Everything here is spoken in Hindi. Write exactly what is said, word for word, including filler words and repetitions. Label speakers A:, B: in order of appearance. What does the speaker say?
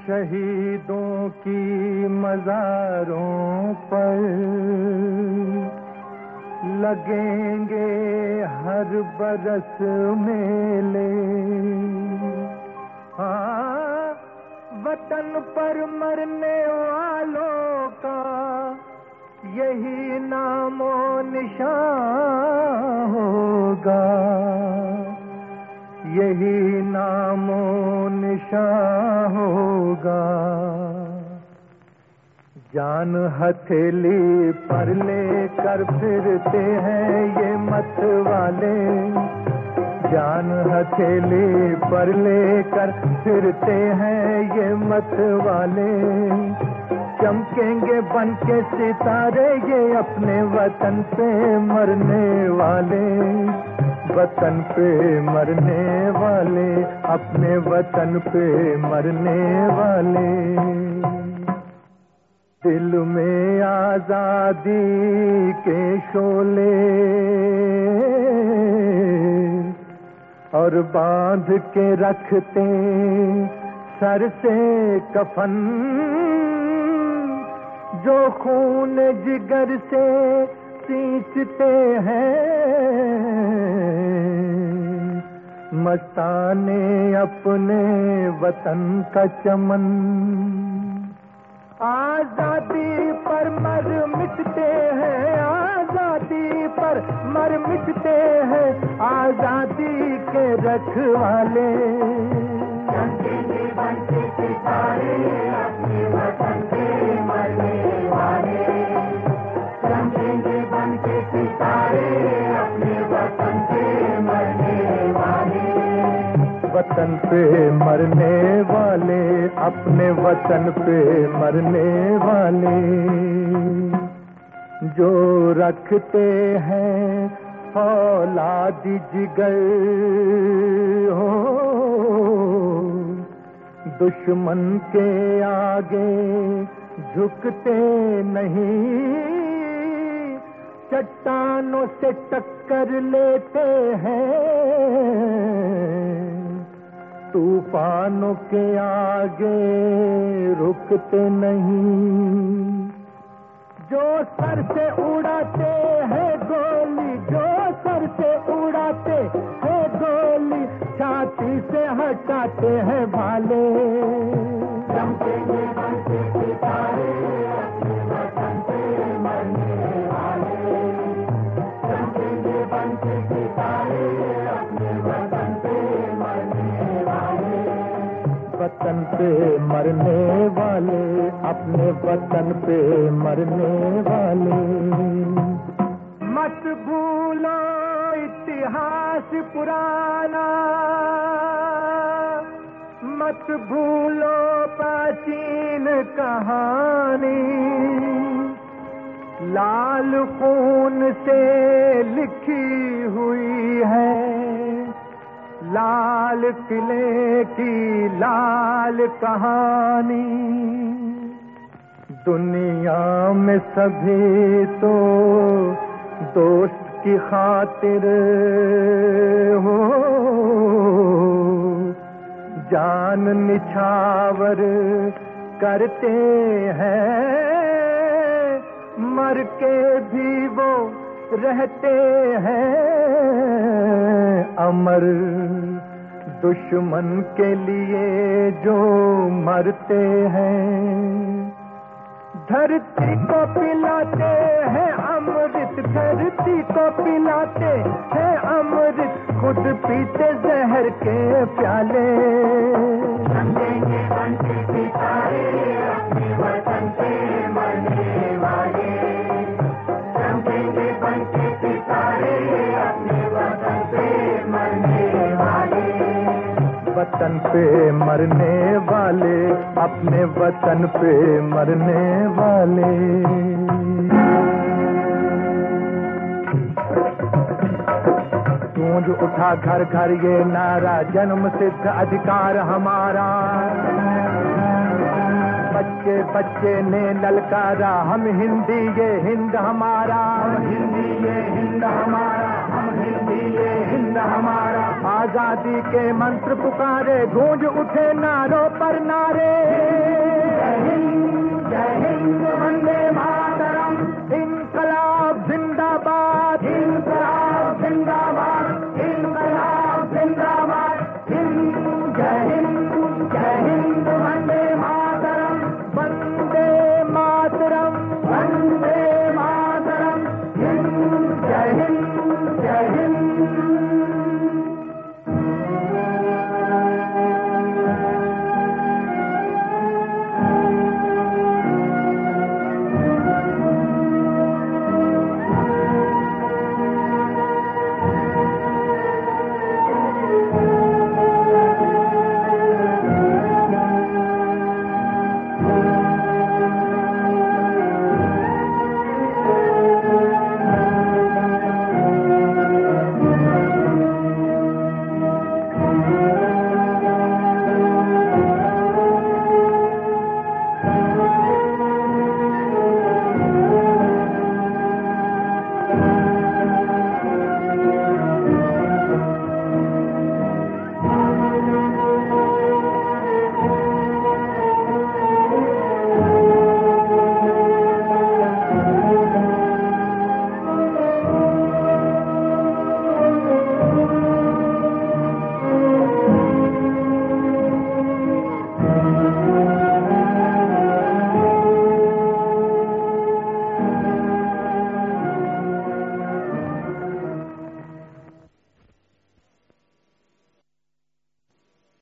A: शहीदों की मज़ारों पर लगेंगे हर बरस मेले। हाँ, वतन पर मरने वालों का यही नामो निशान होगा, यही नामो निशान होगा। जान हथेली पर लेकर फिरते हैं ये मत वाले, जान हथेली पर लेकर फिरते हैं ये मत वाले। चमकेंगे बन के सितारे ये अपने वतन पे मरने वाले, वतन पे मरने वाले, अपने वतन पे मरने वाले। दिल में आजादी के शोले और बांध के रखते सर से कफन, जो खून जिगर से सींचते हैं मस्ताने अपने वतन का चमन। आजादी पर मर मिटते हैं, आजादी पर मर मिटते हैं आजादी के रखवाले। बनते सितारे अपने वतन पे मरने वाले, चमकेंगे बनके सितारे अपने वतन पे मरने वाले। वतन पे मरने वाले, अपने वतन पे मरने वाले। जो रखते हैं फौलादी जिगर हो, दुश्मन के आगे झुकते नहीं, चट्टानों से टक्कर लेते हैं, तूफानों के आगे रुकते नहीं। जो सर से उड़ाते हैं गोली, जो सर से उड़ाते हैं गोली, छाती से हटाते हैं भाले। चमकेंगे बनके सितारे अपने वतन पे मरने वाले, चमकेंगे बनके सितारे अपने वतन पे मरने वाले। वतन पे मरने वाले, अपने वतन पे मरने वाले। मत भूलो इतिहास पुराना, मत भूलो प्राचीन कहानी। लाल खून से लिखी हुई है लाल किले की लाल कहानी। दुनिया में सभी तो दोस्त की खातिर हो जान निछावर करते हैं, मर के भी वो रहते हैं अमर। दुश्मन के लिए जो मरते हैं, धरती को पिलाते हैं अमृत, धरती को पिलाते हैं अमृत, खुद पीते जहर के प्याले। चमकेंगे बनके सितारे अपने वतन पे मरने वाले, चमकेंगे बनके सितारे अपने वतन पे मरने वाले। वतन पे मरने वाले, अपने वतन पे मरने वाले। गूंज उठा घर घर ये नारा, जन्म सिद्ध अधिकार हमारा। बच्चे बच्चे ने ललकारा, हम हिंदी ये हिंद हमारा, हिंदी ये हिंद हमारा, हम हिंदी ये हिंद हमारा। आजादी के मंत्र पुकारे, गूंज उठे नारों पर नारे। है।